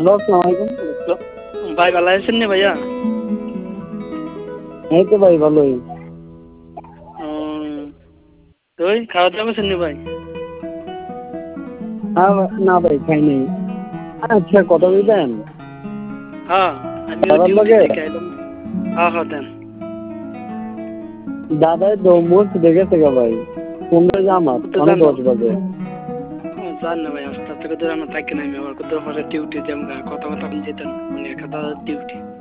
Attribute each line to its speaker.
Speaker 1: আসসালামু আলাইকুম।
Speaker 2: ভাই ভালো আছেন না ভাইয়া?
Speaker 1: এই তো ভাই ভালোই।
Speaker 2: তুই খাওয়া দাওয়া করছেন না ভাই?
Speaker 1: না ভাই খাই নাই। আচ্ছা কথা বলবেন
Speaker 2: হ্যাঁ, আমি
Speaker 1: দাদার
Speaker 2: ডিউটি
Speaker 1: লগে?
Speaker 2: থেকে আইলাম। হ্যাঁ হ্যাঁ দেন।
Speaker 1: দাদাই ডোমোস দেখেছে গা ভাই, কোনটা যে আমার
Speaker 2: কোথাও
Speaker 1: অনেক
Speaker 2: যান না?
Speaker 1: 10 বাজে।
Speaker 2: জান না ভাই, আস্তে আস্তে কোথাও আমরা থাকি না, আমি আবার কোথাও পরে ডিউটি যাম, কথা কথা আপনি যেতেন, উনি একটা দাদার ডিউটি।